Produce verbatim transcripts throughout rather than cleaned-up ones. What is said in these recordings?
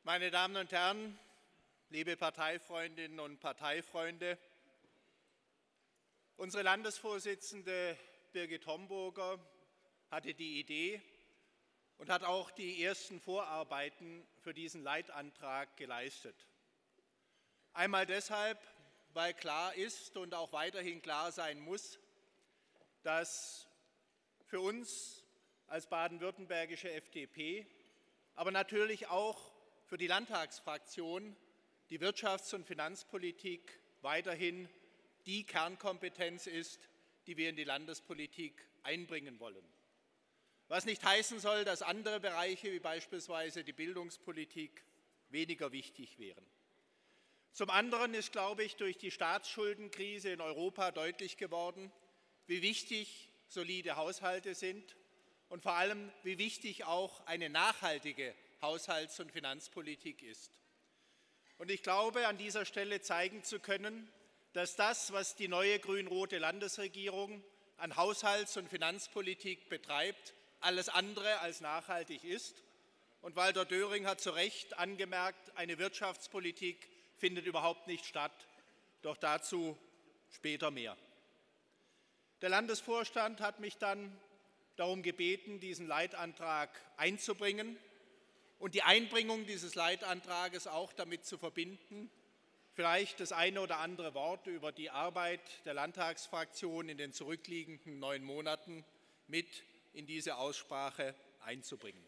Meine Damen und Herren, liebe Parteifreundinnen und Parteifreunde, unsere Landesvorsitzende Birgit Homburger hatte die Idee und hat auch die ersten Vorarbeiten für diesen Leitantrag geleistet. Einmal deshalb, weil klar ist und auch weiterhin klar sein muss, dass für uns als baden-württembergische F D P, aber natürlich auch für die Landtagsfraktion die Wirtschafts- und Finanzpolitik weiterhin die Kernkompetenz ist, die wir in die Landespolitik einbringen wollen. Was nicht heißen soll, dass andere Bereiche wie beispielsweise die Bildungspolitik weniger wichtig wären. Zum anderen ist, glaube ich, durch die Staatsschuldenkrise in Europa deutlich geworden, wie wichtig solide Haushalte sind und vor allem, wie wichtig auch eine nachhaltige Haushalts- und Finanzpolitik ist. Und ich glaube, an dieser Stelle zeigen zu können, dass das, was die neue grün-rote Landesregierung an Haushalts- und Finanzpolitik betreibt, alles andere als nachhaltig ist. Und Walter Döring hat zu Recht angemerkt, eine Wirtschaftspolitik findet überhaupt nicht statt. Doch dazu später mehr. Der Landesvorstand hat mich dann darum gebeten, diesen Leitantrag einzubringen und die Einbringung dieses Leitantrages auch damit zu verbinden, vielleicht das eine oder andere Wort über die Arbeit der Landtagsfraktion in den zurückliegenden neun Monaten mit in diese Aussprache einzubringen.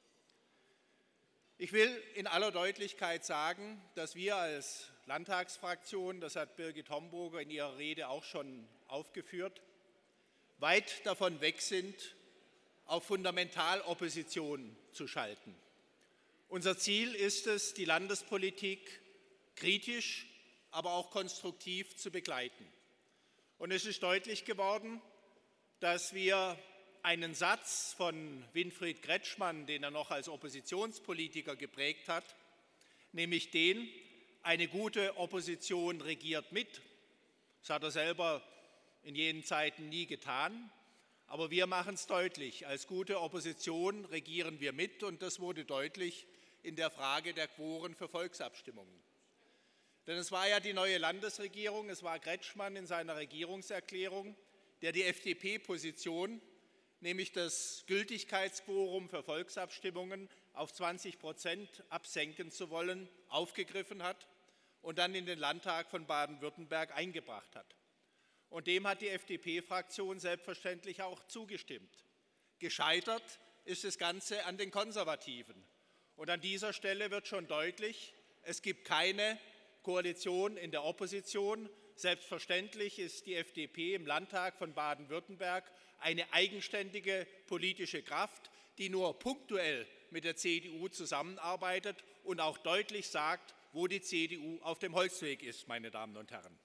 Ich will in aller Deutlichkeit sagen, dass wir als Landtagsfraktion, das hat Birgit Homburger in ihrer Rede auch schon aufgeführt, weit davon weg sind, auf Fundamentalopposition zu schalten. Unser Ziel ist es, die Landespolitik kritisch, aber auch konstruktiv zu begleiten. Und es ist deutlich geworden, dass wir einen Satz von Winfried Kretschmann, den er noch als Oppositionspolitiker geprägt hat, nämlich den, eine gute Opposition regiert mit. Das hat er selber in jenen Zeiten nie getan. Aber wir machen es deutlich, als gute Opposition regieren wir mit und das wurde deutlich in der Frage der Quoren für Volksabstimmungen. Denn es war ja die neue Landesregierung, es war Kretschmann in seiner Regierungserklärung, der die F D P-Position, nämlich das Gültigkeitsquorum für Volksabstimmungen auf zwanzig Prozent absenken zu wollen, aufgegriffen hat und dann in den Landtag von Baden-Württemberg eingebracht hat. Und dem hat die F D P-Fraktion selbstverständlich auch zugestimmt. Gescheitert ist das Ganze an den Konservativen. Und an dieser Stelle wird schon deutlich, es gibt keine Koalition in der Opposition. Selbstverständlich ist die F D P im Landtag von Baden-Württemberg eine eigenständige politische Kraft, die nur punktuell mit der C D U zusammenarbeitet und auch deutlich sagt, wo die C D U auf dem Holzweg ist, meine Damen und Herren.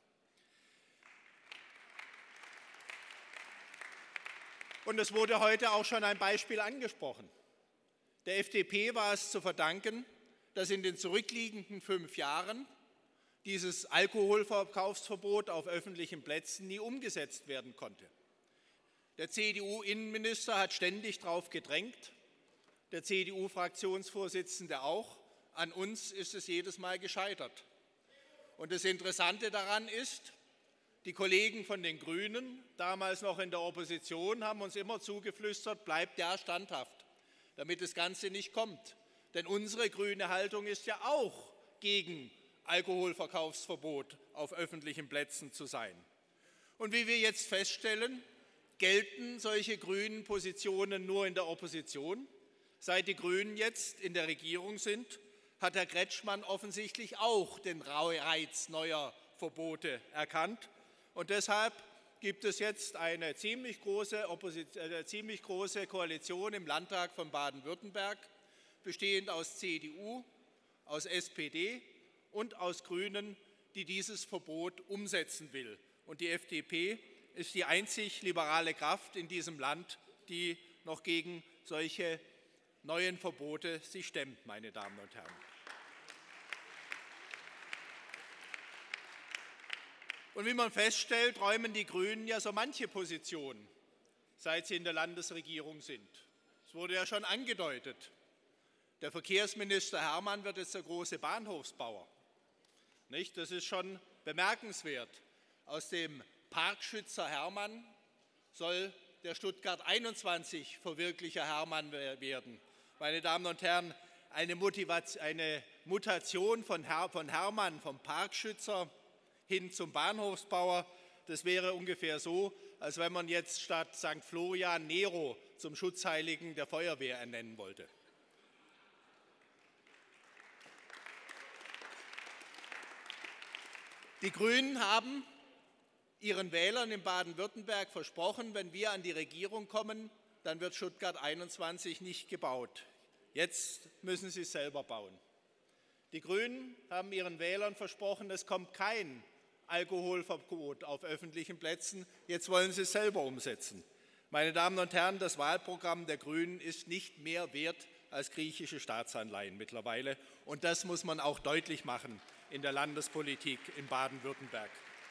Und es wurde heute auch schon ein Beispiel angesprochen. Der F D P war es zu verdanken, dass in den zurückliegenden fünf Jahren dieses Alkoholverkaufsverbot auf öffentlichen Plätzen nie umgesetzt werden konnte. Der C D U-Innenminister hat ständig darauf gedrängt, der C D U-Fraktionsvorsitzende auch. An uns ist es jedes Mal gescheitert. Und das Interessante daran ist, die Kollegen von den Grünen, damals noch in der Opposition, haben uns immer zugeflüstert, bleibt ja standhaft, damit das Ganze nicht kommt. Denn unsere grüne Haltung ist ja auch gegen Alkoholverkaufsverbot auf öffentlichen Plätzen zu sein. Und wie wir jetzt feststellen, gelten solche grünen Positionen nur in der Opposition. Seit die Grünen jetzt in der Regierung sind, hat Herr Kretschmann offensichtlich auch den Reiz neuer Verbote erkannt. Und deshalb gibt es jetzt eine ziemlich große, Opposition, eine ziemlich große Koalition im Landtag von Baden-Württemberg, bestehend aus C D U, aus S P D und aus Grünen, die dieses Verbot umsetzen will. Und die F D P ist die einzig liberale Kraft in diesem Land, die noch gegen solche neuen Verbote sich stemmt, meine Damen und Herren. Und wie man feststellt, räumen die Grünen ja so manche Position, seit sie in der Landesregierung sind. Es wurde ja schon angedeutet. Der Verkehrsminister Hermann wird jetzt der große Bahnhofsbauer. Nicht? Das ist schon bemerkenswert. Aus dem Parkschützer Hermann soll der Stuttgart einundzwanzig Verwirklicher Hermann werden. Meine Damen und Herren, eine, Motivation, eine Mutation von, Her, von Hermann, vom Parkschützer hin zum Bahnhofsbauer, das wäre ungefähr so, als wenn man jetzt statt Sankt Florian Nero zum Schutzheiligen der Feuerwehr ernennen wollte. Die Grünen haben ihren Wählern in Baden-Württemberg versprochen, wenn wir an die Regierung kommen, dann wird Stuttgart einundzwanzig nicht gebaut. Jetzt müssen sie es selber bauen. Die Grünen haben ihren Wählern versprochen, es kommt kein Alkoholverbot auf öffentlichen Plätzen. Jetzt wollen sie es selber umsetzen. Meine Damen und Herren, das Wahlprogramm der Grünen ist nicht mehr wert als griechische Staatsanleihen mittlerweile. Und das muss man auch deutlich machen in der Landespolitik in Baden-Württemberg.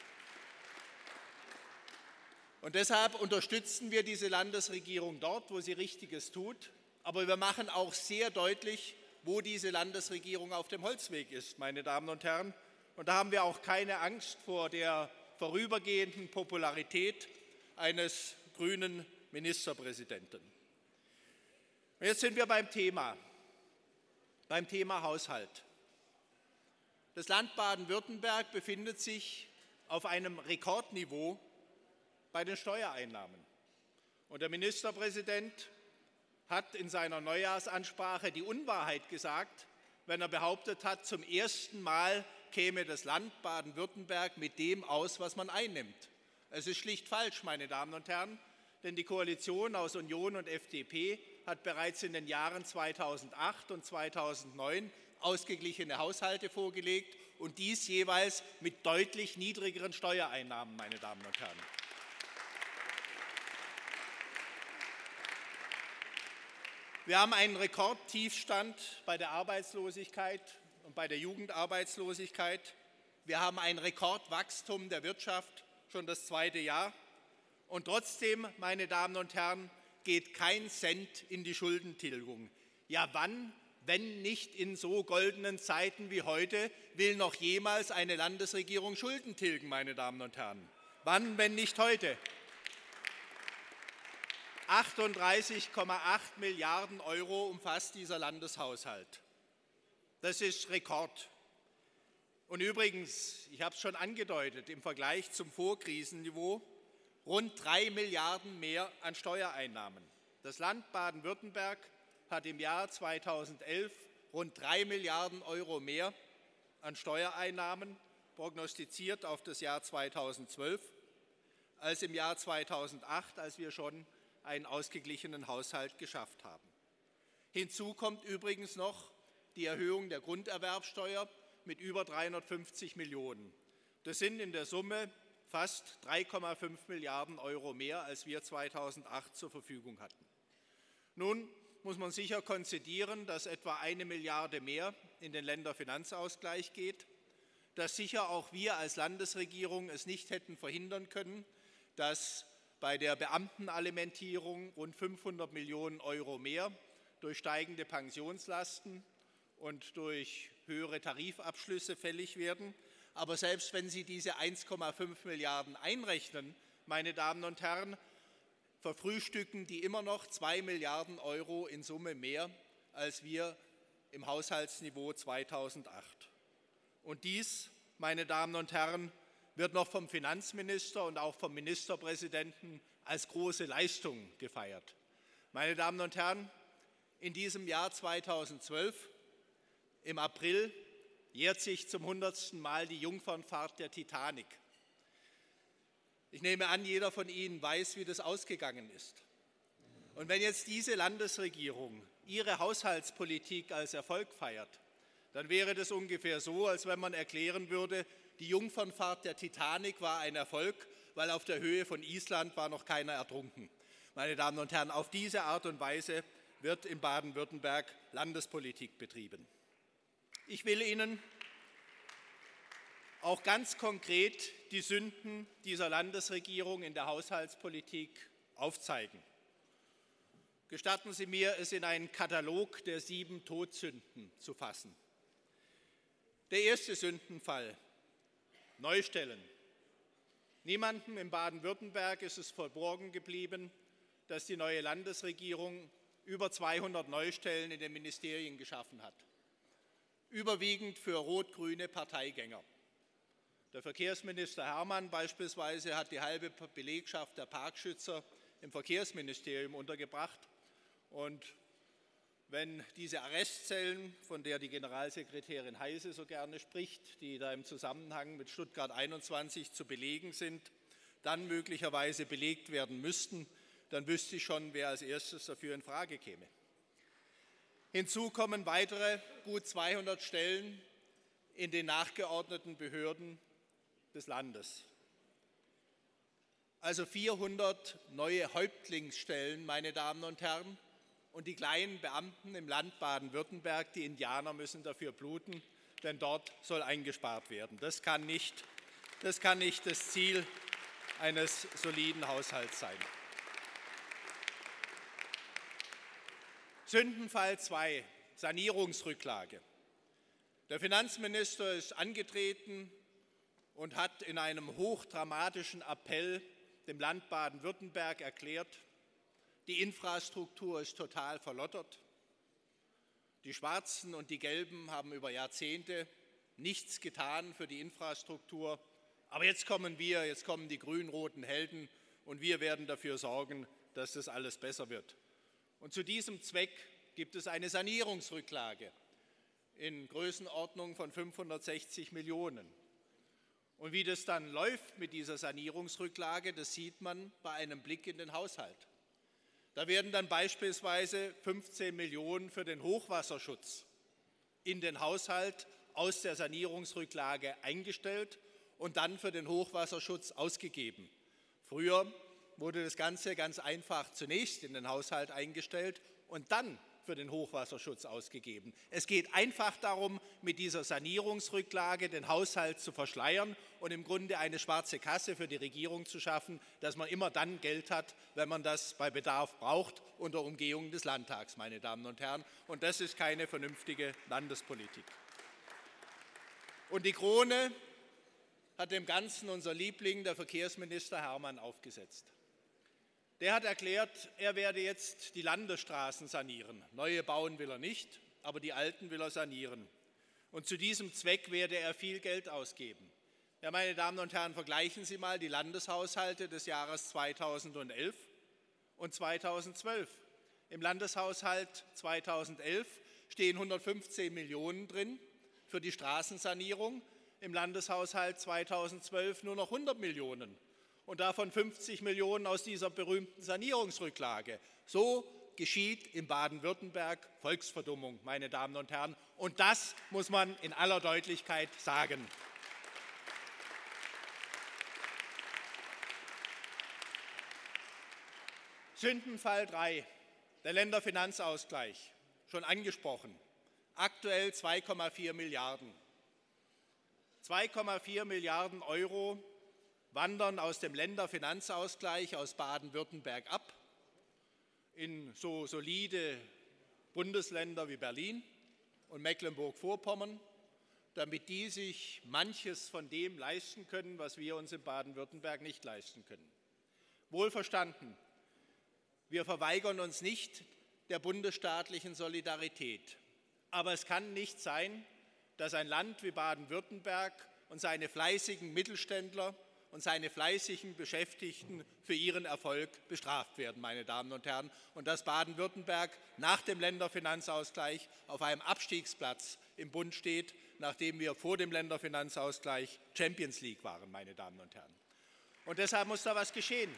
Und deshalb unterstützen wir diese Landesregierung dort, wo sie Richtiges tut. Aber wir machen auch sehr deutlich, wo diese Landesregierung auf dem Holzweg ist, meine Damen und Herren. Und da haben wir auch keine Angst vor der vorübergehenden Popularität eines grünen Ministerpräsidenten. Und jetzt sind wir beim Thema, beim Thema Haushalt. Das Land Baden-Württemberg befindet sich auf einem Rekordniveau bei den Steuereinnahmen. Und der Ministerpräsident hat in seiner Neujahrsansprache die Unwahrheit gesagt, wenn er behauptet hat, zum ersten Mal käme das Land Baden-Württemberg mit dem aus, was man einnimmt. Es ist schlicht falsch, meine Damen und Herren, denn die Koalition aus Union und F D P hat bereits in den Jahren zweitausendacht und zweitausendneun ausgeglichene Haushalte vorgelegt und dies jeweils mit deutlich niedrigeren Steuereinnahmen, meine Damen und Herren. Wir haben einen Rekordtiefstand bei der Arbeitslosigkeit und bei der Jugendarbeitslosigkeit. Wir haben ein Rekordwachstum der Wirtschaft, schon das zweite Jahr. Und trotzdem, meine Damen und Herren, geht kein Cent in die Schuldentilgung. Ja, wann, wenn nicht in so goldenen Zeiten wie heute, will noch jemals eine Landesregierung Schulden tilgen, meine Damen und Herren? Wann, wenn nicht heute? achtunddreißig Komma acht Milliarden Euro umfasst dieser Landeshaushalt. Das ist Rekord. Und übrigens, ich habe es schon angedeutet, im Vergleich zum Vorkrisenniveau rund drei Milliarden mehr an Steuereinnahmen. Das Land Baden-Württemberg hat im Jahr zweitausendelf rund drei Milliarden Euro mehr an Steuereinnahmen, prognostiziert auf das Jahr zweitausendzwölf, als im Jahr zweitausendacht, als wir schon einen ausgeglichenen Haushalt geschafft haben. Hinzu kommt übrigens noch die Erhöhung der Grunderwerbsteuer mit über dreihundertfünfzig Millionen. Das sind in der Summe fast drei Komma fünf Milliarden Euro mehr, als wir zweitausendacht zur Verfügung hatten. Nun muss man sicher konzidieren, dass etwa eine Milliarde mehr in den Länderfinanzausgleich geht, dass sicher auch wir als Landesregierung es nicht hätten verhindern können, dass bei der Beamtenalimentierung rund fünfhundert Millionen Euro mehr durch steigende Pensionslasten und durch höhere Tarifabschlüsse fällig werden. Aber selbst wenn Sie diese eins Komma fünf Milliarden einrechnen, meine Damen und Herren, verfrühstücken die immer noch zwei Milliarden Euro in Summe mehr, als wir im Haushaltsniveau zweitausendacht. Und dies, meine Damen und Herren, wird noch vom Finanzminister und auch vom Ministerpräsidenten als große Leistung gefeiert. Meine Damen und Herren, in diesem Jahr zweitausendzwölf, im April, jährt sich zum hundertsten Mal die Jungfernfahrt der Titanic. Ich nehme an, jeder von Ihnen weiß, wie das ausgegangen ist. Und wenn jetzt diese Landesregierung ihre Haushaltspolitik als Erfolg feiert, dann wäre das ungefähr so, als wenn man erklären würde, die Jungfernfahrt der Titanic war ein Erfolg, weil auf der Höhe von Island war noch keiner ertrunken. Meine Damen und Herren, auf diese Art und Weise wird in Baden-Württemberg Landespolitik betrieben. Ich will Ihnen auch ganz konkret die Sünden dieser Landesregierung in der Haushaltspolitik aufzeigen. Gestatten Sie mir, es in einen Katalog der sieben Todsünden zu fassen. Der erste Sündenfall: Neustellen. Niemandem in Baden-Württemberg ist es verborgen geblieben, dass die neue Landesregierung über zweihundert Neustellen in den Ministerien geschaffen hat, überwiegend für rot-grüne Parteigänger. Der Verkehrsminister Hermann beispielsweise hat die halbe Belegschaft der Parkschützer im Verkehrsministerium untergebracht. Und wenn diese Arrestzellen, von der die Generalsekretärin Heise so gerne spricht, die da im Zusammenhang mit Stuttgart einundzwanzig zu belegen sind, dann möglicherweise belegt werden müssten, dann wüsste ich schon, wer als erstes dafür in Frage käme. Hinzu kommen weitere gut zweihundert Stellen in den nachgeordneten Behörden des Landes. Also vierhundert neue Häuptlingsstellen, meine Damen und Herren, und die kleinen Beamten im Land Baden-Württemberg, die Indianer, müssen dafür bluten, denn dort soll eingespart werden. Das kann nicht, das kann nicht das Ziel eines soliden Haushalts sein. Sündenfall zwei, Sanierungsrücklage. Der Finanzminister ist angetreten und hat in einem hochdramatischen Appell dem Land Baden-Württemberg erklärt, die Infrastruktur ist total verlottert. Die Schwarzen und die Gelben haben über Jahrzehnte nichts getan für die Infrastruktur. Aber jetzt kommen wir, jetzt kommen die grün-roten Helden und wir werden dafür sorgen, dass das alles besser wird. Und zu diesem Zweck gibt es eine Sanierungsrücklage in Größenordnung von fünfhundertsechzig Millionen. Und wie das dann läuft mit dieser Sanierungsrücklage, das sieht man bei einem Blick in den Haushalt. Da werden dann beispielsweise fünfzehn Millionen für den Hochwasserschutz in den Haushalt aus der Sanierungsrücklage eingestellt und dann für den Hochwasserschutz ausgegeben. Früher wurde das Ganze ganz einfach zunächst in den Haushalt eingestellt und dann für den Hochwasserschutz ausgegeben. Es geht einfach darum, mit dieser Sanierungsrücklage den Haushalt zu verschleiern und im Grunde eine schwarze Kasse für die Regierung zu schaffen, dass man immer dann Geld hat, wenn man das bei Bedarf braucht, unter Umgehung des Landtags, meine Damen und Herren. Und das ist keine vernünftige Landespolitik. Und die Krone hat dem Ganzen unser Liebling, der Verkehrsminister Hermann, aufgesetzt. Der hat erklärt, er werde jetzt die Landesstraßen sanieren. Neue bauen will er nicht, aber die alten will er sanieren. Und zu diesem Zweck werde er viel Geld ausgeben. Ja, meine Damen und Herren, vergleichen Sie mal die Landeshaushalte des Jahres zweitausendelf und zweitausendzwölf. Im Landeshaushalt zweitausendelf stehen hundertfünfzehn Millionen drin für die Straßensanierung, im Landeshaushalt zweitausendzwölf nur noch hundert Millionen. Und davon fünfzig Millionen aus dieser berühmten Sanierungsrücklage. So geschieht in Baden-Württemberg Volksverdummung, meine Damen und Herren. Und das muss man in aller Deutlichkeit sagen. Sündenfall drei, der Länderfinanzausgleich, schon angesprochen. Aktuell zwei Komma vier Milliarden. zwei Komma vier Milliarden Euro wandern aus dem Länderfinanzausgleich aus Baden-Württemberg ab in so solide Bundesländer wie Berlin und Mecklenburg-Vorpommern, damit die sich manches von dem leisten können, was wir uns in Baden-Württemberg nicht leisten können. Wohlverstanden, wir verweigern uns nicht der bundesstaatlichen Solidarität. Aber es kann nicht sein, dass ein Land wie Baden-Württemberg und seine fleißigen Mittelständler und seine fleißigen Beschäftigten für ihren Erfolg bestraft werden, meine Damen und Herren, und dass Baden-Württemberg nach dem Länderfinanzausgleich auf einem Abstiegsplatz im Bund steht, nachdem wir vor dem Länderfinanzausgleich Champions League waren, meine Damen und Herren. Und deshalb muss da was geschehen.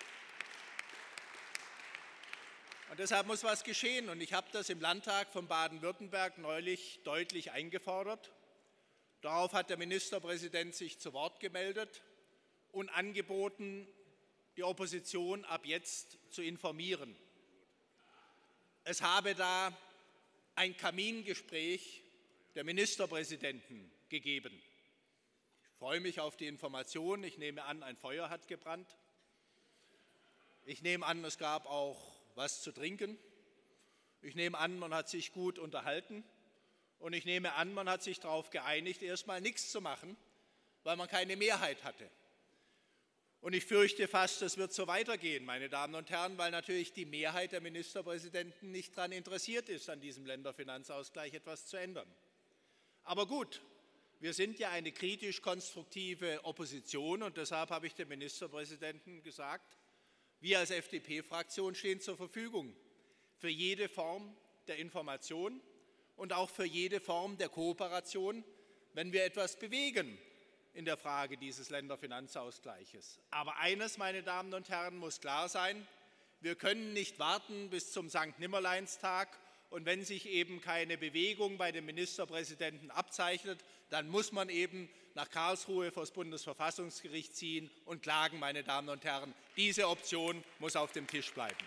Und deshalb muss was geschehen. Und ich habe das im Landtag von Baden-Württemberg neulich deutlich eingefordert. Darauf hat der Ministerpräsident sich zu Wort gemeldet und angeboten, die Opposition ab jetzt zu informieren. Es habe da ein Kamingespräch der Ministerpräsidenten gegeben. Ich freue mich auf die Information. Ich nehme an, ein Feuer hat gebrannt. Ich nehme an, es gab auch was zu trinken. Ich nehme an, man hat sich gut unterhalten. Und ich nehme an, man hat sich darauf geeinigt, erstmal nichts zu machen, weil man keine Mehrheit hatte. Und ich fürchte fast, es wird so weitergehen, meine Damen und Herren, weil natürlich die Mehrheit der Ministerpräsidenten nicht daran interessiert ist, an diesem Länderfinanzausgleich etwas zu ändern. Aber gut, wir sind ja eine kritisch-konstruktive Opposition und deshalb habe ich dem Ministerpräsidenten gesagt, wir als F D P-Fraktion stehen zur Verfügung für jede Form der Information und auch für jede Form der Kooperation, wenn wir etwas bewegen in der Frage dieses Länderfinanzausgleiches. Aber eines, meine Damen und Herren, muss klar sein, wir können nicht warten bis zum Sankt Nimmerleinstag und wenn sich eben keine Bewegung bei dem Ministerpräsidenten abzeichnet, dann muss man eben nach Karlsruhe vor das Bundesverfassungsgericht ziehen und klagen, meine Damen und Herren. Diese Option muss auf dem Tisch bleiben.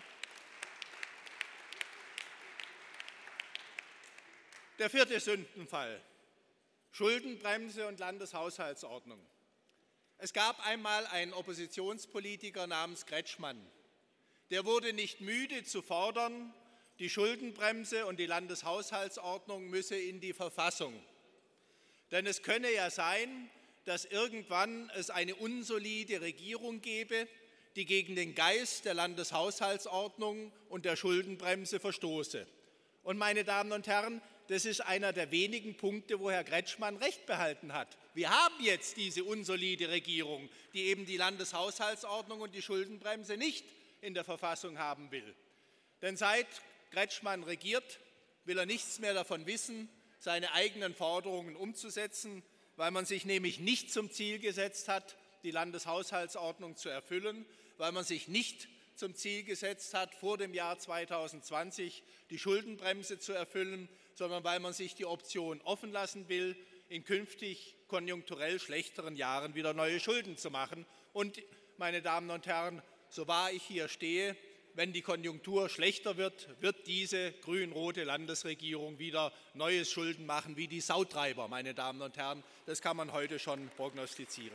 Der vierte Sündenfall: Schuldenbremse und Landeshaushaltsordnung. Es gab einmal einen Oppositionspolitiker namens Kretschmann. Der wurde nicht müde zu fordern, die Schuldenbremse und die Landeshaushaltsordnung müsse in die Verfassung. Denn es könne ja sein, dass irgendwann es eine unsolide Regierung gebe, die gegen den Geist der Landeshaushaltsordnung und der Schuldenbremse verstoße. Und meine Damen und Herren, das ist einer der wenigen Punkte, wo Herr Kretschmann recht behalten hat. Wir haben jetzt diese unsolide Regierung, die eben die Landeshaushaltsordnung und die Schuldenbremse nicht in der Verfassung haben will. Denn seit Kretschmann regiert, will er nichts mehr davon wissen, seine eigenen Forderungen umzusetzen, weil man sich nämlich nicht zum Ziel gesetzt hat, die Landeshaushaltsordnung zu erfüllen, weil man sich nicht zum Ziel gesetzt hat, vor dem Jahr zweitausendzwanzig die Schuldenbremse zu erfüllen, sondern weil man sich die Option offen lassen will, in künftig konjunkturell schlechteren Jahren wieder neue Schulden zu machen. Und, meine Damen und Herren, so wahr ich hier stehe, wenn die Konjunktur schlechter wird, wird diese grün-rote Landesregierung wieder neues Schulden machen wie die Sautreiber, meine Damen und Herren. Das kann man heute schon prognostizieren.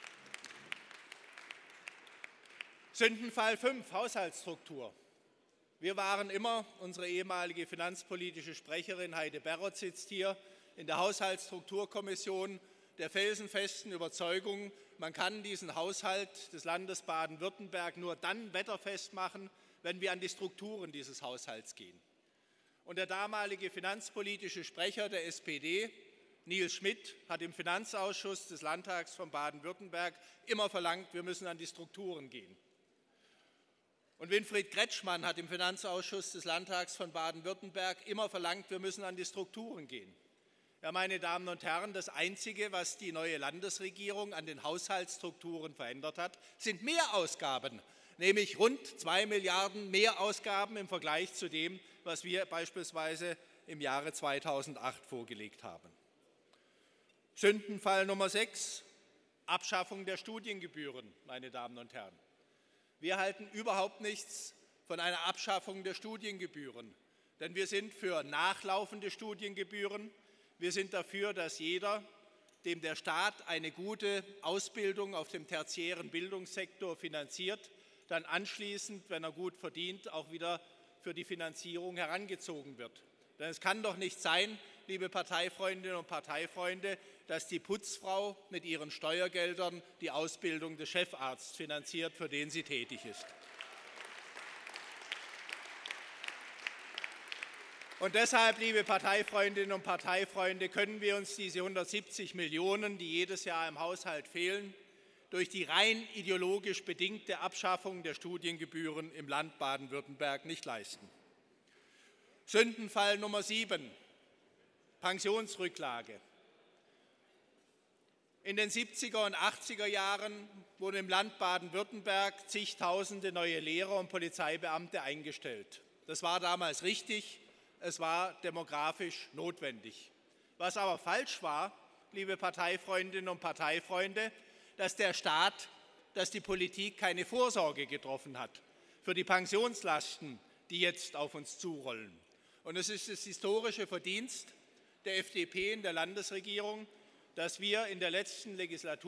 Sündenfall fünf, Haushaltsstruktur. Wir waren immer, unsere ehemalige finanzpolitische Sprecherin Heide Berrot sitzt hier, in der Haushaltsstrukturkommission der felsenfesten Überzeugung, man kann diesen Haushalt des Landes Baden-Württemberg nur dann wetterfest machen, wenn wir an die Strukturen dieses Haushalts gehen. Und der damalige finanzpolitische Sprecher der S P D, Nils Schmidt, hat im Finanzausschuss des Landtags von Baden-Württemberg immer verlangt, wir müssen an die Strukturen gehen. Und Winfried Kretschmann hat im Finanzausschuss des Landtags von Baden-Württemberg immer verlangt, wir müssen an die Strukturen gehen. Ja, meine Damen und Herren, das Einzige, was die neue Landesregierung an den Haushaltsstrukturen verändert hat, sind Mehrausgaben, nämlich rund zwei Milliarden Mehrausgaben im Vergleich zu dem, was wir beispielsweise im Jahre zweitausendacht vorgelegt haben. Sündenfall Nummer sechs, Abschaffung der Studiengebühren, meine Damen und Herren. Wir halten überhaupt nichts von einer Abschaffung der Studiengebühren, denn wir sind für nachlaufende Studiengebühren. Wir sind dafür, dass jeder, dem der Staat eine gute Ausbildung auf dem tertiären Bildungssektor finanziert, dann anschließend, wenn er gut verdient, auch wieder für die Finanzierung herangezogen wird. Denn es kann doch nicht sein, liebe Parteifreundinnen und Parteifreunde, dass die Putzfrau mit ihren Steuergeldern die Ausbildung des Chefarztes finanziert, für den sie tätig ist. Und deshalb, liebe Parteifreundinnen und Parteifreunde, können wir uns diese hundertsiebzig Millionen, die jedes Jahr im Haushalt fehlen, durch die rein ideologisch bedingte Abschaffung der Studiengebühren im Land Baden-Württemberg nicht leisten. Sündenfall Nummer sieben, Pensionsrücklage. In den siebziger und achtziger Jahren wurden im Land Baden-Württemberg zigtausende neue Lehrer und Polizeibeamte eingestellt. Das war damals richtig, es war demografisch notwendig. Was aber falsch war, liebe Parteifreundinnen und Parteifreunde, dass der Staat, dass die Politik keine Vorsorge getroffen hat für die Pensionslasten, die jetzt auf uns zurollen. Und es ist das historische Verdienst der F D P in der Landesregierung, dass wir in der letzten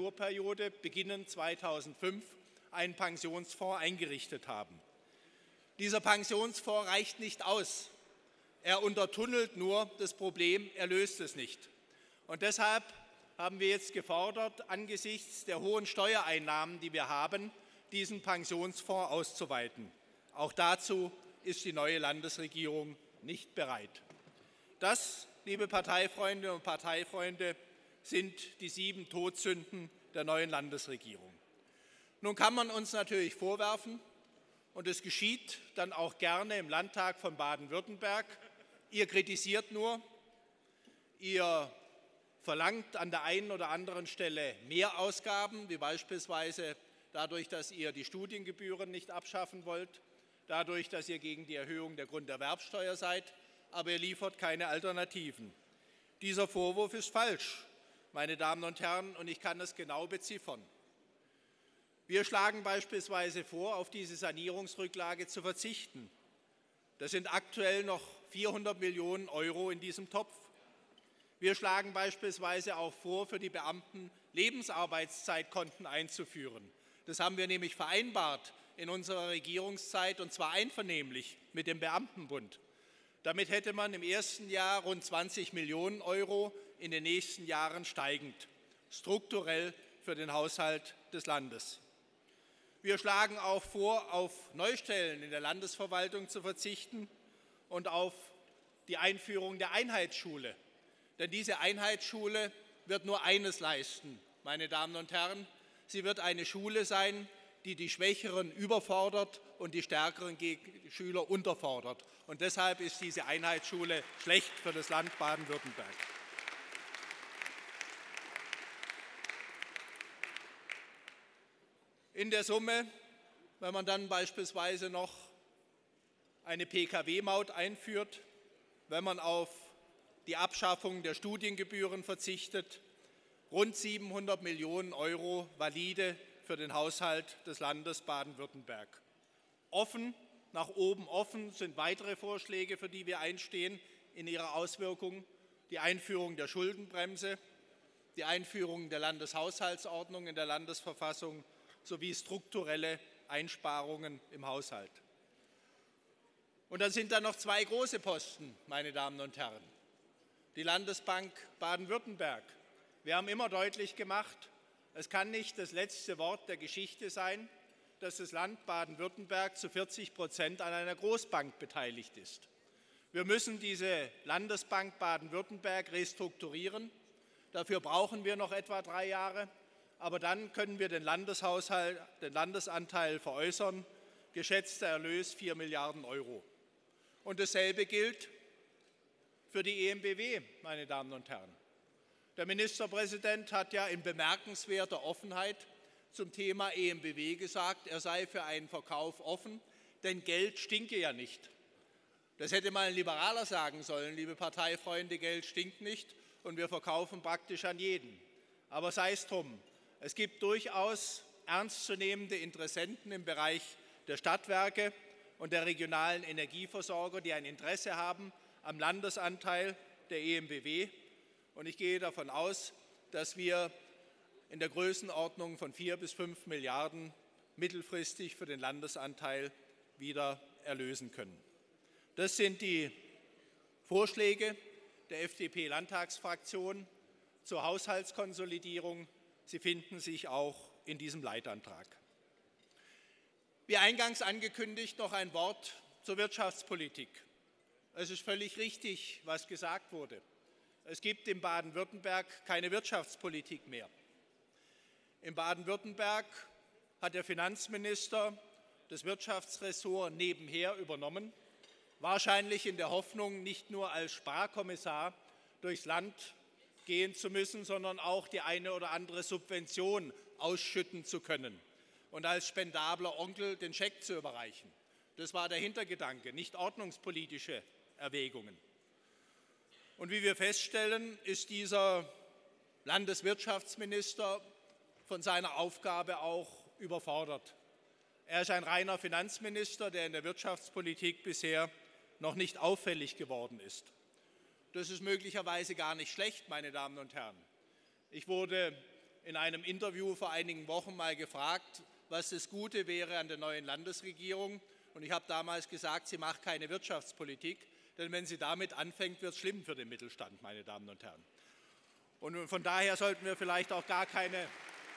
Legislaturperiode, beginnend zweitausendfünf, einen Pensionsfonds eingerichtet haben. Dieser Pensionsfonds reicht nicht aus. Er untertunnelt nur das Problem, er löst es nicht. Und deshalb haben wir jetzt gefordert, angesichts der hohen Steuereinnahmen, die wir haben, diesen Pensionsfonds auszuweiten. Auch dazu ist die neue Landesregierung nicht bereit. Das, liebe Parteifreunde und Parteifreunde, sind die sieben Todsünden der neuen Landesregierung. Nun kann man uns natürlich vorwerfen, und es geschieht dann auch gerne im Landtag von Baden-Württemberg, ihr kritisiert nur, ihr verlangt an der einen oder anderen Stelle mehr Ausgaben, wie beispielsweise dadurch, dass ihr die Studiengebühren nicht abschaffen wollt, dadurch, dass ihr gegen die Erhöhung der Grunderwerbsteuer seid, aber ihr liefert keine Alternativen. Dieser Vorwurf ist falsch, meine Damen und Herren, und ich kann es genau beziffern. Wir schlagen beispielsweise vor, auf diese Sanierungsrücklage zu verzichten. Das sind aktuell noch vierhundert Millionen Euro in diesem Topf. Wir schlagen beispielsweise auch vor, für die Beamten Lebensarbeitszeitkonten einzuführen. Das haben wir nämlich vereinbart in unserer Regierungszeit, und zwar einvernehmlich mit dem Beamtenbund. Damit hätte man im ersten Jahr rund zwanzig Millionen Euro, in den nächsten Jahren steigend, strukturell für den Haushalt des Landes. Wir schlagen auch vor, auf Neustellen in der Landesverwaltung zu verzichten und auf die Einführung der Einheitsschule. Denn diese Einheitsschule wird nur eines leisten, meine Damen und Herren. Sie wird eine Schule sein, die die Schwächeren überfordert und die stärkeren Schüler unterfordert. Und deshalb ist diese Einheitsschule schlecht für das Land Baden-Württemberg. In der Summe, wenn man dann beispielsweise noch eine P K W-Maut einführt, wenn man auf die Abschaffung der Studiengebühren verzichtet, rund siebenhundert Millionen Euro valide für den Haushalt des Landes Baden-Württemberg. Offen, nach oben offen sind weitere Vorschläge, für die wir einstehen in ihrer Auswirkung: die Einführung der Schuldenbremse, die Einführung der Landeshaushaltsordnung in der Landesverfassung sowie strukturelle Einsparungen im Haushalt. Und dann sind da noch zwei große Posten, meine Damen und Herren. Die Landesbank Baden-Württemberg. Wir haben immer deutlich gemacht, es kann nicht das letzte Wort der Geschichte sein, dass das Land Baden-Württemberg zu vierzig Prozent an einer Großbank beteiligt ist. Wir müssen diese Landesbank Baden-Württemberg restrukturieren. Dafür brauchen wir noch etwa drei Jahre. Aber dann können wir den Landeshaushalt, den Landesanteil veräußern, geschätzter Erlös vier Milliarden Euro. Und dasselbe gilt für die E M B W, meine Damen und Herren. Der Ministerpräsident hat ja in bemerkenswerter Offenheit zum Thema E M B W gesagt, er sei für einen Verkauf offen, denn Geld stinke ja nicht. Das hätte mal ein Liberaler sagen sollen, liebe Parteifreunde, Geld stinkt nicht und wir verkaufen praktisch an jeden. Aber sei es drum. Es gibt durchaus ernstzunehmende Interessenten im Bereich der Stadtwerke und der regionalen Energieversorger, die ein Interesse haben am Landesanteil der E M B W. Und ich gehe davon aus, dass wir in der Größenordnung von vier bis fünf Milliarden mittelfristig für den Landesanteil wieder erlösen können. Das sind die Vorschläge der F D P-Landtagsfraktion zur Haushaltskonsolidierung. Sie finden sich auch in diesem Leitantrag. Wie eingangs angekündigt, noch ein Wort zur Wirtschaftspolitik. Es ist völlig richtig, was gesagt wurde. Es gibt in Baden-Württemberg keine Wirtschaftspolitik mehr. In Baden-Württemberg hat der Finanzminister das Wirtschaftsressort nebenher übernommen, wahrscheinlich in der Hoffnung, nicht nur als Sparkommissar durchs Land gehen zu müssen, sondern auch die eine oder andere Subvention ausschütten zu können und als spendabler Onkel den Scheck zu überreichen. Das war der Hintergedanke, nicht ordnungspolitische Erwägungen. Und wie wir feststellen, ist dieser Landeswirtschaftsminister von seiner Aufgabe auch überfordert. Er ist ein reiner Finanzminister, der in der Wirtschaftspolitik bisher noch nicht auffällig geworden ist. Das ist möglicherweise gar nicht schlecht, meine Damen und Herren. Ich wurde in einem Interview vor einigen Wochen mal gefragt, was das Gute wäre an der neuen Landesregierung. Und ich habe damals gesagt, sie macht keine Wirtschaftspolitik, denn wenn sie damit anfängt, wird es schlimm für den Mittelstand, meine Damen und Herren. Und von daher sollten wir vielleicht auch gar keine,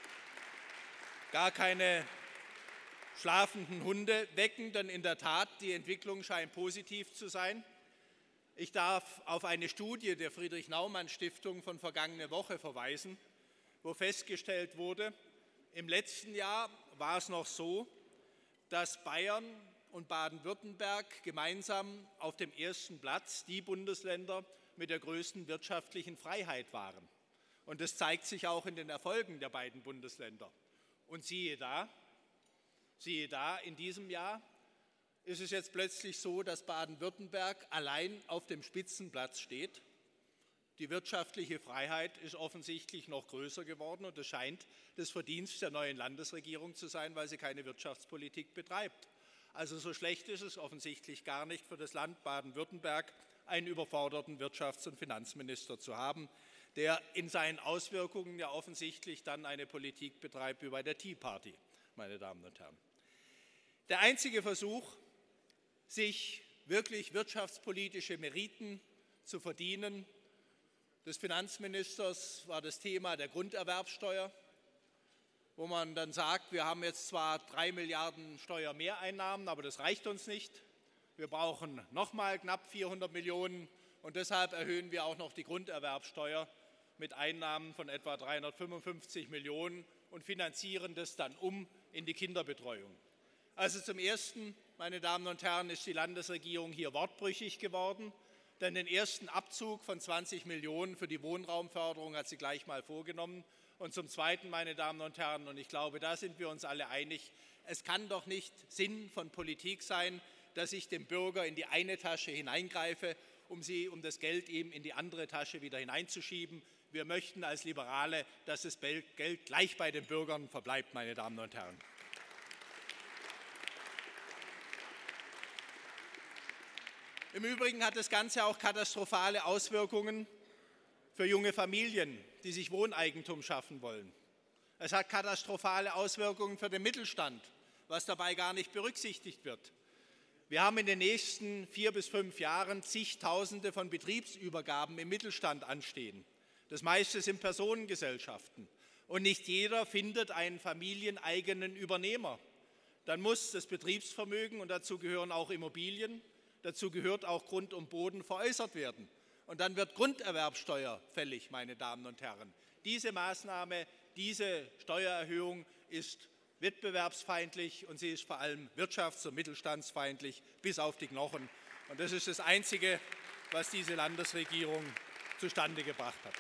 gar keine schlafenden Hunde wecken, denn in der Tat, die Entwicklung scheint positiv zu sein. Ich darf auf eine Studie der Friedrich-Naumann-Stiftung von vergangener Woche verweisen, wo festgestellt wurde, im letzten Jahr war es noch so, dass Bayern und Baden-Württemberg gemeinsam auf dem ersten Platz die Bundesländer mit der größten wirtschaftlichen Freiheit waren. Und das zeigt sich auch in den Erfolgen der beiden Bundesländer. Und siehe da, siehe da, in diesem Jahr ist es jetzt plötzlich so, dass Baden-Württemberg allein auf dem Spitzenplatz steht. Die wirtschaftliche Freiheit ist offensichtlich noch größer geworden und es scheint das Verdienst der neuen Landesregierung zu sein, weil sie keine Wirtschaftspolitik betreibt. Also so schlecht ist es offensichtlich gar nicht für das Land Baden-Württemberg, einen überforderten Wirtschafts- und Finanzminister zu haben, der in seinen Auswirkungen ja offensichtlich dann eine Politik betreibt wie bei der Tea Party, meine Damen und Herren. Der einzige Versuch, sich wirklich wirtschaftspolitische Meriten zu verdienen, des Finanzministers war das Thema der Grunderwerbsteuer, wo man dann sagt, wir haben jetzt zwar drei Milliarden Steuermehreinnahmen, aber das reicht uns nicht. Wir brauchen nochmal knapp vierhundert Millionen und deshalb erhöhen wir auch noch die Grunderwerbsteuer mit Einnahmen von etwa dreihundertfünfundfünfzig Millionen und finanzieren das dann um in die Kinderbetreuung. Also zum Ersten, meine Damen und Herren, ist die Landesregierung hier wortbrüchig geworden, denn den ersten Abzug von zwanzig Millionen für die Wohnraumförderung hat sie gleich mal vorgenommen. Und zum Zweiten, meine Damen und Herren, und ich glaube, da sind wir uns alle einig, es kann doch nicht Sinn von Politik sein, dass ich dem Bürger in die eine Tasche hineingreife, um, sie, um das Geld ihm in die andere Tasche wieder hineinzuschieben. Wir möchten als Liberale, dass das Geld gleich bei den Bürgern verbleibt, meine Damen und Herren. Im Übrigen hat das Ganze auch katastrophale Auswirkungen für junge Familien, die sich Wohneigentum schaffen wollen. Es hat katastrophale Auswirkungen für den Mittelstand, was dabei gar nicht berücksichtigt wird. Wir haben in den nächsten vier bis fünf Jahren zigtausende von Betriebsübergaben im Mittelstand anstehen. Das meiste sind Personengesellschaften. Und nicht jeder findet einen familieneigenen Übernehmer. Dann muss das Betriebsvermögen, und dazu gehören auch Immobilien, dazu gehört auch Grund und Boden, veräußert werden. Und dann wird Grunderwerbsteuer fällig, meine Damen und Herren. Diese Maßnahme, diese Steuererhöhung ist wettbewerbsfeindlich und sie ist vor allem wirtschafts- und mittelstandsfeindlich bis auf die Knochen. Und das ist das Einzige, was diese Landesregierung zustande gebracht hat.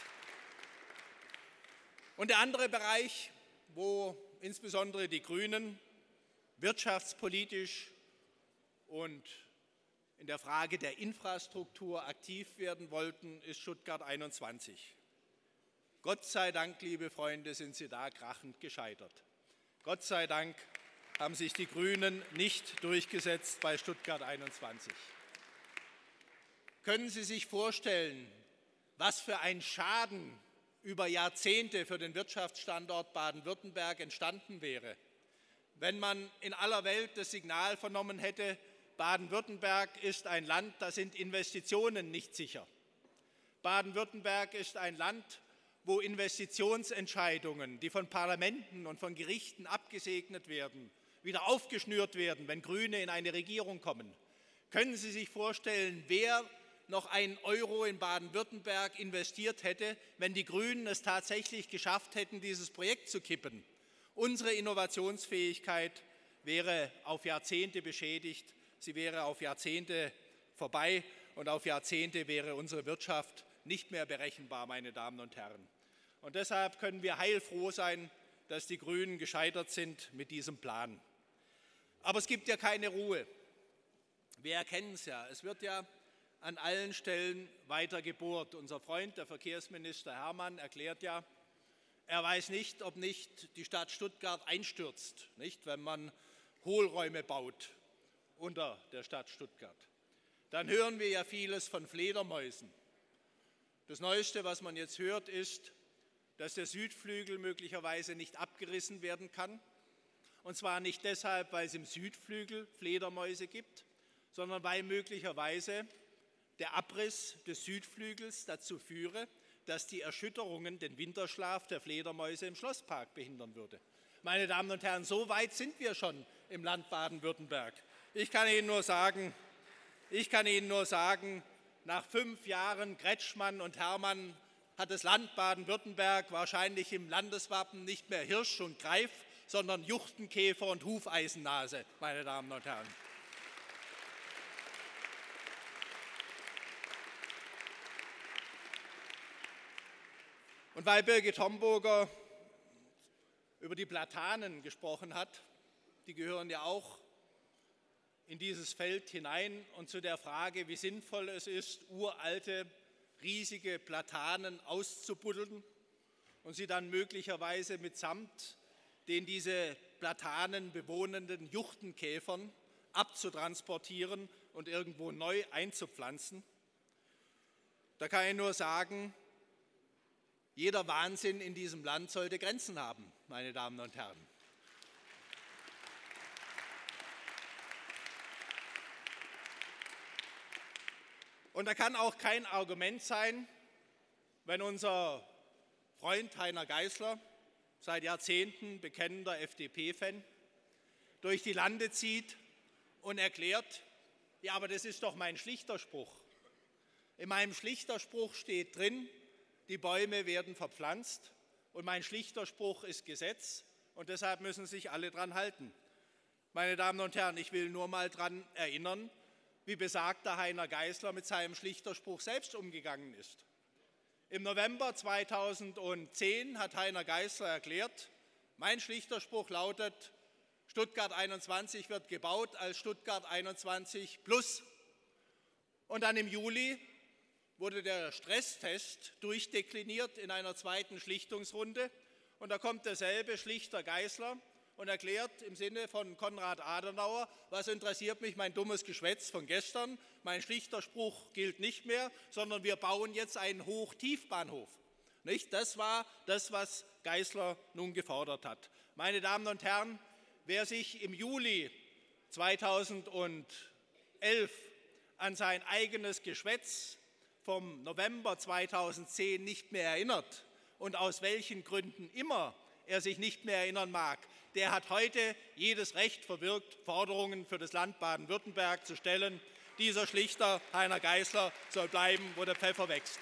Und der andere Bereich, wo insbesondere die Grünen wirtschaftspolitisch und in der Frage der Infrastruktur aktiv werden wollten, ist Stuttgart einundzwanzig. Gott sei Dank, liebe Freunde, sind sie da krachend gescheitert. Gott sei Dank haben sich die Grünen nicht durchgesetzt bei Stuttgart einundzwanzig. Können Sie sich vorstellen, was für ein Schaden über Jahrzehnte für den Wirtschaftsstandort Baden-Württemberg entstanden wäre, wenn man in aller Welt das Signal vernommen hätte, Baden-Württemberg ist ein Land, da sind Investitionen nicht sicher. Baden-Württemberg ist ein Land, wo Investitionsentscheidungen, die von Parlamenten und von Gerichten abgesegnet werden, wieder aufgeschnürt werden, wenn Grüne in eine Regierung kommen. Können Sie sich vorstellen, wer noch einen Euro in Baden-Württemberg investiert hätte, wenn die Grünen es tatsächlich geschafft hätten, dieses Projekt zu kippen? Unsere Innovationsfähigkeit wäre auf Jahrzehnte beschädigt. Sie wäre auf Jahrzehnte vorbei und auf Jahrzehnte wäre unsere Wirtschaft nicht mehr berechenbar, meine Damen und Herren. Und deshalb können wir heilfroh sein, dass die Grünen gescheitert sind mit diesem Plan. Aber es gibt ja keine Ruhe. Wir erkennen es ja. Es wird ja an allen Stellen weiter gebohrt. Unser Freund, der Verkehrsminister Hermann, erklärt ja, er weiß nicht, ob nicht die Stadt Stuttgart einstürzt, nicht, wenn man Hohlräume baut unter der Stadt Stuttgart. Dann hören wir ja vieles von Fledermäusen. Das Neueste, was man jetzt hört, ist, dass der Südflügel möglicherweise nicht abgerissen werden kann. Und zwar nicht deshalb, weil es im Südflügel Fledermäuse gibt, sondern weil möglicherweise der Abriss des Südflügels dazu führe, dass die Erschütterungen den Winterschlaf der Fledermäuse im Schlosspark behindern würde. Meine Damen und Herren, so weit sind wir schon im Land Baden-Württemberg. Ich kann Ihnen nur sagen, ich kann Ihnen nur sagen, nach fünf Jahren Kretschmann und Herrmann hat das Land Baden-Württemberg wahrscheinlich im Landeswappen nicht mehr Hirsch und Greif, sondern Juchtenkäfer und Hufeisennase, meine Damen und Herren. Und weil Birgit Homburger über die Platanen gesprochen hat, die gehören ja auch in dieses Feld hinein und zu der Frage, wie sinnvoll es ist, uralte, riesige Platanen auszubuddeln und sie dann möglicherweise mitsamt den diese Platanen bewohnenden Juchtenkäfern abzutransportieren und irgendwo neu einzupflanzen. Da kann ich nur sagen, jeder Wahnsinn in diesem Land sollte Grenzen haben, meine Damen und Herren. Und da kann auch kein Argument sein, wenn unser Freund Heiner Geisler, seit Jahrzehnten bekennender F D P-Fan, durch die Lande zieht und erklärt, ja, aber das ist doch mein Schlichterspruch. In meinem Schlichterspruch steht drin, die Bäume werden verpflanzt und mein Schlichterspruch ist Gesetz und deshalb müssen sich alle dran halten. Meine Damen und Herren, ich will nur mal daran erinnern, wie besagter Heiner Geisler mit seinem Schlichterspruch selbst umgegangen ist. Im November zweitausendzehn hat Heiner Geisler erklärt, mein Schlichterspruch lautet, Stuttgart einundzwanzig wird gebaut als Stuttgart einundzwanzig plus. Und dann im Juli wurde der Stresstest durchdekliniert in einer zweiten Schlichtungsrunde. Und da kommt derselbe Schlichter Geisler und erklärt im Sinne von Konrad Adenauer, was interessiert mich mein dummes Geschwätz von gestern, mein Schlichterspruch gilt nicht mehr, sondern wir bauen jetzt einen Hochtiefbahnhof. Nicht? Das war das, was Geisler nun gefordert hat. Meine Damen und Herren, wer sich im Juli zweitausendelf an sein eigenes Geschwätz vom November zweitausendzehn nicht mehr erinnert und aus welchen Gründen immer er sich nicht mehr erinnern mag, der hat heute jedes Recht verwirkt, Forderungen für das Land Baden-Württemberg zu stellen. Dieser Schlichter Heiner Geisler soll bleiben, wo der Pfeffer wächst.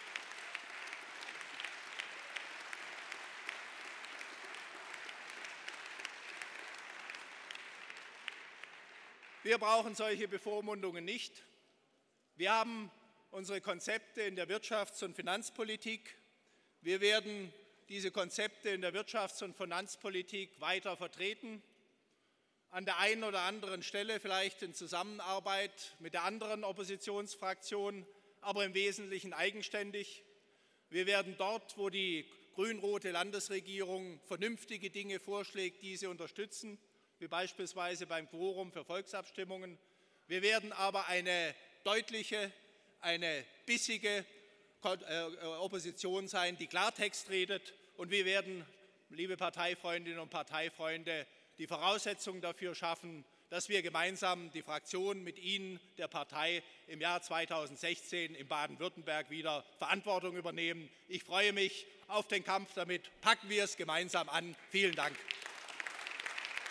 Wir brauchen solche Bevormundungen nicht. Wir haben unsere Konzepte in der Wirtschafts- und Finanzpolitik. Wir werden diese Konzepte in der Wirtschafts- und Finanzpolitik weiter vertreten, an der einen oder anderen Stelle vielleicht in Zusammenarbeit mit der anderen Oppositionsfraktion, aber im Wesentlichen eigenständig. Wir werden dort, wo die grün-rote Landesregierung vernünftige Dinge vorschlägt, diese unterstützen, wie beispielsweise beim Quorum für Volksabstimmungen. Wir werden aber eine deutliche, eine bissige Opposition sein, die Klartext redet. Und wir werden, liebe Parteifreundinnen und Parteifreunde, die Voraussetzungen dafür schaffen, dass wir gemeinsam die Fraktion mit Ihnen, der Partei, im Jahr zweitausendsechzehn in Baden-Württemberg wieder Verantwortung übernehmen. Ich freue mich auf den Kampf damit. Packen wir es gemeinsam an. Vielen Dank.